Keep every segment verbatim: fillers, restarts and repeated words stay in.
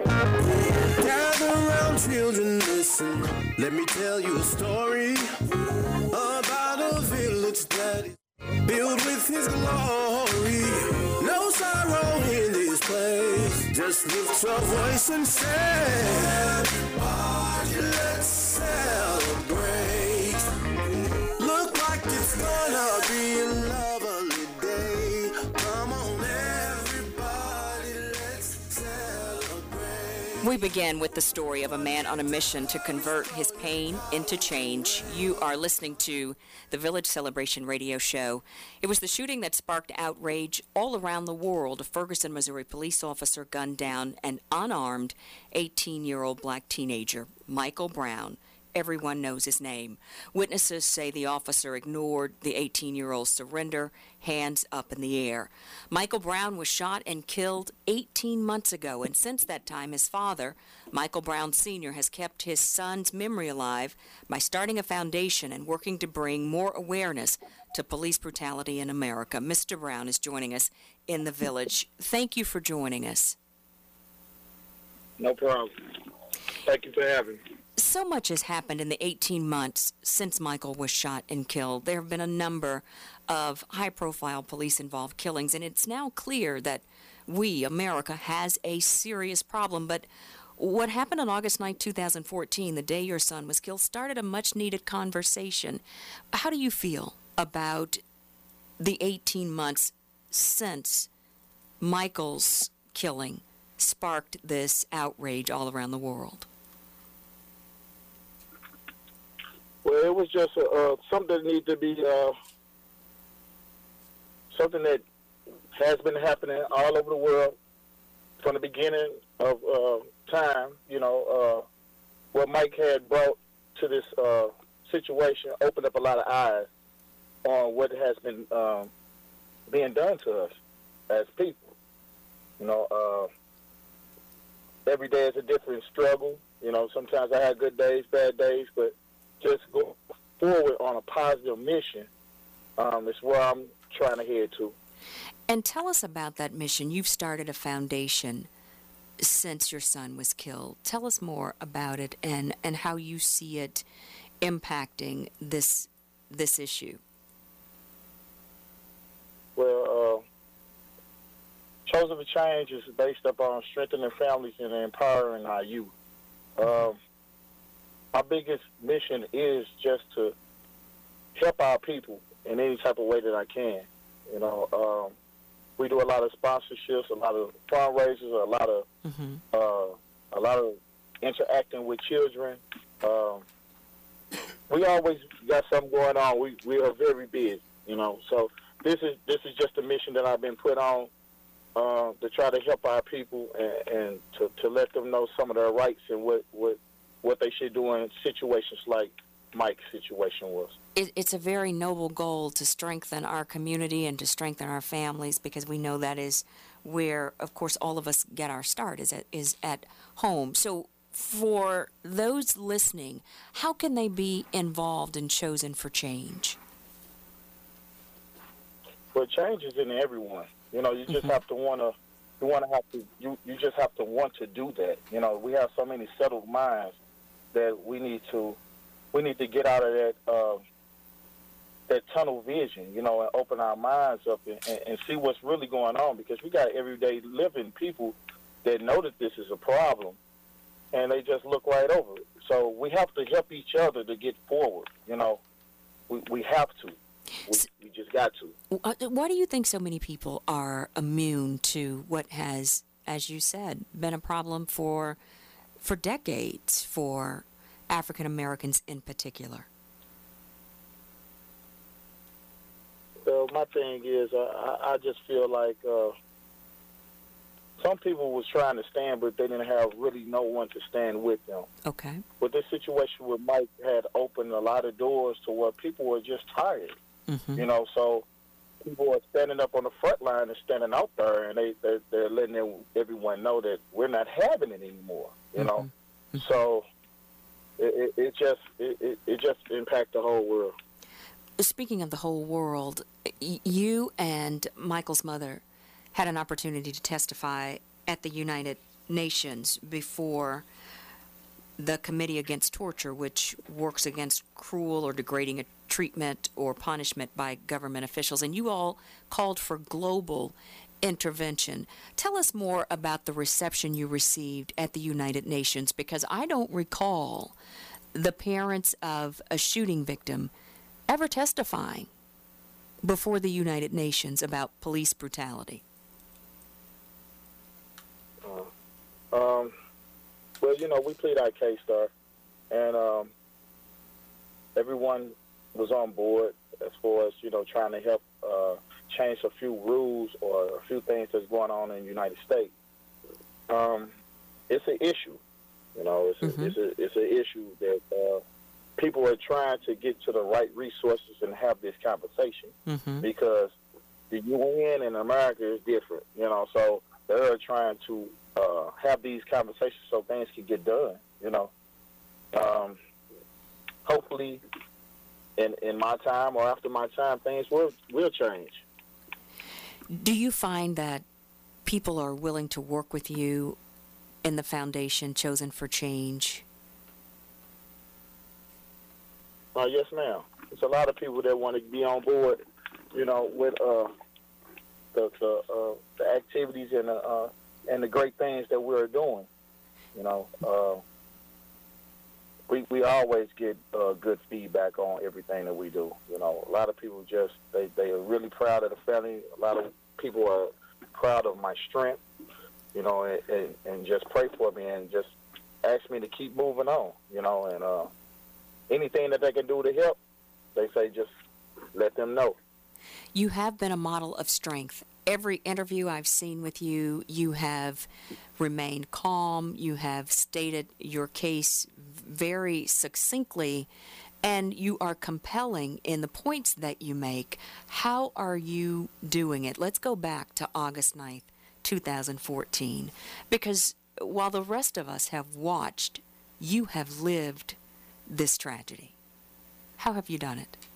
Gather round, children, listen. Let me tell you a story about a village that is built with his glory. No sorrow in this place. Just lift your voice and say, everybody, let's celebrate. Look like it's gonna be a lovely day. Come on, everybody, let's celebrate. We begin with the story of a man on a mission to convert his pain into change. You are listening to the Village Celebration radio show. It was the shooting that sparked outrage all around the world. A Ferguson, Missouri police officer gunned down an unarmed eighteen-year-old black teenager, Michael Brown. Everyone knows his name. Witnesses say the officer ignored the eighteen-year-old's surrender, hands up in the air. Michael Brown was shot and killed eighteen months ago, and since that time, his father, Michael Brown Senior, has kept his son's memory alive by starting a foundation and working to bring more awareness to police brutality in America. Mister Brown is joining us in the Village. Thank you for joining us. No problem. Thank you for having me. So much has happened in the eighteen months since Michael was shot and killed. There have been a number of high-profile police-involved killings, and it's now clear that we, America, has a serious problem. But what happened on August ninth, two thousand fourteen, the day your son was killed, started a much-needed conversation. How do you feel about the eighteen months since Michael's killing sparked this outrage all around the world? Well, it was just uh, uh, something that needed to be, uh, something that has been happening all over the world from the beginning of uh, time. You know, uh, what Mike had brought to this uh, situation opened up a lot of eyes on what has been um, being done to us as people. You know, uh, every day is a different struggle. You know, sometimes I have good days, bad days, but just go forward on a positive mission um, is where I'm trying to head to. And tell us about that mission. You've started a foundation since your son was killed. Tell us more about it and, and how you see it impacting this this issue. Well, uh, Chosen for Change is based upon strengthening families and empowering our youth. Um, Our biggest mission is just to help our people in any type of way that I can. You know, um, we do a lot of sponsorships, a lot of fundraisers, a lot of mm-hmm. uh, a lot of interacting with children. Um, we always got something going on. We we are very busy, you know. So this is this is just a mission that I've been put on uh, to try to help our people and, and to, to let them know some of their rights and what what. what they should do in situations like Mike's situation was. It, it's a very noble goal to strengthen our community and to strengthen our families, because we know that is where, of course, all of us get our start, is at, is at home. So for those listening, how can they be involved in Chosen for Change? Well, change is in everyone. You know, you just mm-hmm. have to want to, you want to have to, you, you just have to want to do that. You know, we have so many settled minds that we need to we need to get out of that uh, that tunnel vision, you know, and open our minds up and, and, and see what's really going on, because we got everyday living people that know that this is a problem and they just look right over it. So we have to help each other to get forward, you know. We we have to. We, we just got to. Why do you think so many people are immune to what has, as you said, been a problem for for decades for African Americans in particular? Well, my thing is, uh, I, I just feel like uh, some people was trying to stand, but they didn't have really no one to stand with them. Okay. But this situation with Mike had opened a lot of doors to where people were just tired. Mm-hmm. You know, so people are standing up on the front line and standing out there, and they, they're, they're letting everyone know that we're not having it anymore, you mm-hmm. know. Mm-hmm. So it, it, it just it, it just impacts the whole world. Speaking of the whole world, you and Michael's mother had an opportunity to testify at the United Nations before the Committee Against Torture, which works against cruel or degrading treatment or punishment by government officials, and you all called for global intervention. Tell us more about the reception you received at the United Nations, because I don't recall the parents of a shooting victim ever testifying before the United Nations about police brutality. Uh, um, well, you know, we plead our case, Star, and um, everyone was on board as far as, you know, trying to help uh, change a few rules or a few things that's going on in the United States. Um, it's an issue, you know, it's, mm-hmm. a, it's, a, it's an issue that uh, people are trying to get to the right resources and have this conversation, mm-hmm. because the U N in America is different, you know, so they're trying to uh, have these conversations so things can get done, you know. Um, hopefully, in in my time or after my time, things will will change. Do you find that people are willing to work with you in the foundation Chosen for Change? Uh, yes, ma'am. There's a lot of people that want to be on board, you know, with uh, the the, uh, the activities and the, uh, and the great things that we're doing. You know, uh, we we always get uh, good feedback on everything that we do. You know, a lot of people just they, they are really proud of the family. A lot of people are proud of my strength. You know, and, and, and just pray for me and just ask me to keep moving on. You know, and uh, anything that they can do to help, they say just let them know. You have been a model of strength. Every interview I've seen with you, you have remained calm. You have stated your case very succinctly, and you are compelling in the points that you make. How are you doing it? Let's go back to August ninth, two thousand fourteen, because while the rest of us have watched, you have lived this tragedy. How have you done it?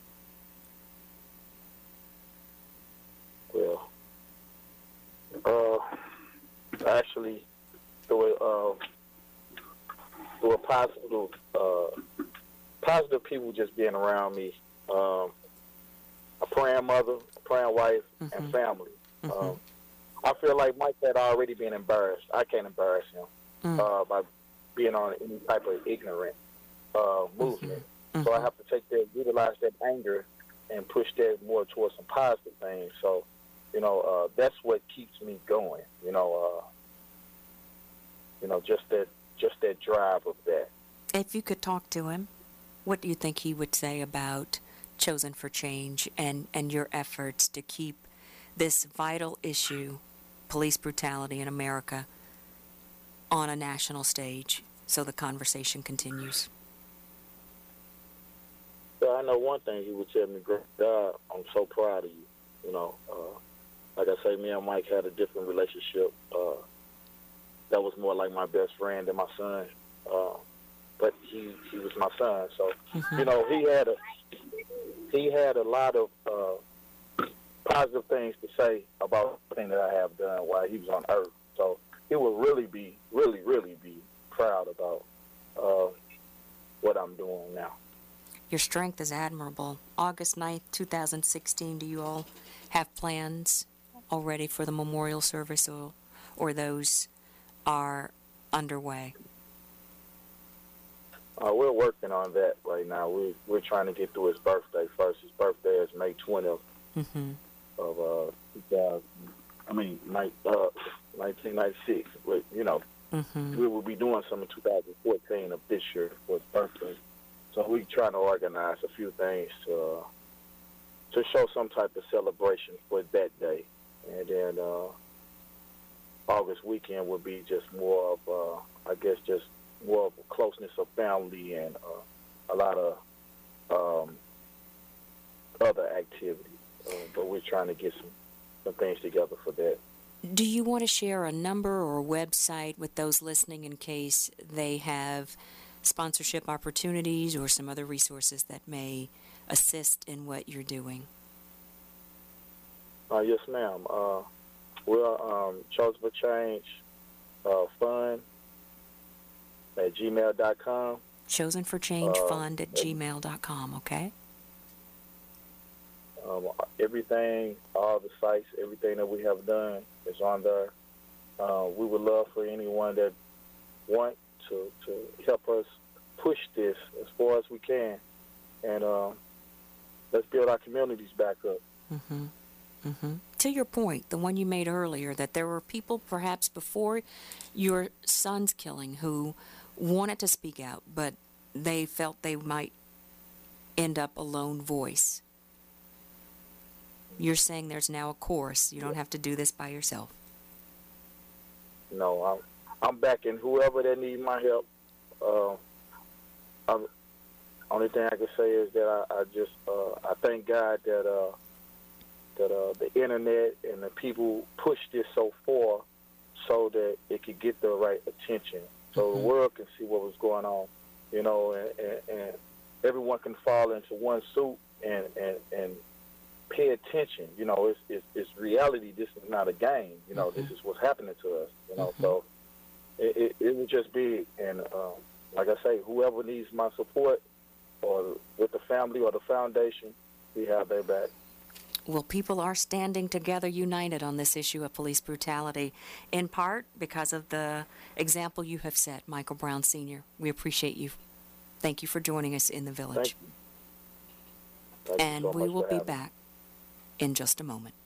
Well, uh, actually, through a, uh, through a positive, uh, positive people just being around me, um, a praying mother, a praying wife, mm-hmm. and family. Mm-hmm. Um, I feel like Mike had already been embarrassed. I can't embarrass him mm-hmm. uh, by being on any type of ignorant uh, movement. Mm-hmm. So I have to take that, utilize that anger, and push that more towards some positive things. So, you know, uh, that's what keeps me going. You know, uh, you know, just that, just that drive of that. If you could talk to him, what do you think he would say about Chosen for Change and, and your efforts to keep this vital issue, police brutality in America, on a national stage so the conversation continues? So I know one thing he would tell me, great God, I'm so proud of you. You know, uh, like I say, me and Mike had a different relationship. Uh, that was more like my best friend than my son. Uh, but he, he was my son. So, mm-hmm. you know, he had a he had a lot of uh, positive things to say about the thing that I have done while he was on Earth. So he would really be, really, really be proud about uh, what I'm doing now. Your strength is admirable. August ninth, two thousand sixteen, do you all have plans already for the memorial service, or, or those are underway? Uh, we're working on that right now. We, we're trying to get through his birthday first. His birthday is May twentieth mm-hmm. of uh, two thousand, I mean, uh, nineteen ninety-six. But, you know, mm-hmm. we will be doing some in two thousand fourteen of this year for his birthday. So we're trying to organize a few things to, uh, to show some type of celebration for that day. And then uh, August weekend would be just more of, uh, I guess, just more of a closeness of family and uh, a lot of um, other activities. Uh, but we're trying to get some, some things together for that. Do you want to share a number or a website with those listening in case they have sponsorship opportunities or some other resources that may assist in what you're doing? Uh, yes, ma'am. Uh, we're um, Chosen for Change uh, Fund at gmail dot com. Chosen for Change uh, Fund at gmail dot com, okay? Um, everything, all the sites, everything that we have done is on there. Uh, we would love for anyone that want to, to help us push this as far as we can. And uh, let's build our communities back up. Mm-hmm. Mm-hmm. To your point, the one you made earlier, that there were people perhaps before your son's killing who wanted to speak out, but they felt they might end up a lone voice. You're saying there's now a course. You don't have to do this by yourself. No, I'm, I'm backing whoever that needs my help. Uh, I'm, only thing I can say is that I, I just uh, I thank God that uh, that uh, the internet and the people push this so far so that it could get the right attention, so mm-hmm. the world can see what was going on, you know, and, and, and everyone can fall into one suit and, and, and pay attention. You know, it's, it's, it's reality. This is not a game. You know, mm-hmm. this is what's happening to us, you know, mm-hmm. so it, it, it was just big. And um, like I say, whoever needs my support or with the family or the foundation, we have their back. Well, people are standing together, united on this issue of police brutality, in part because of the example you have set, Michael Brown Senior We appreciate you. Thank you for joining us in the Village. Thank you. Thank and you so we much will for be having back in just a moment.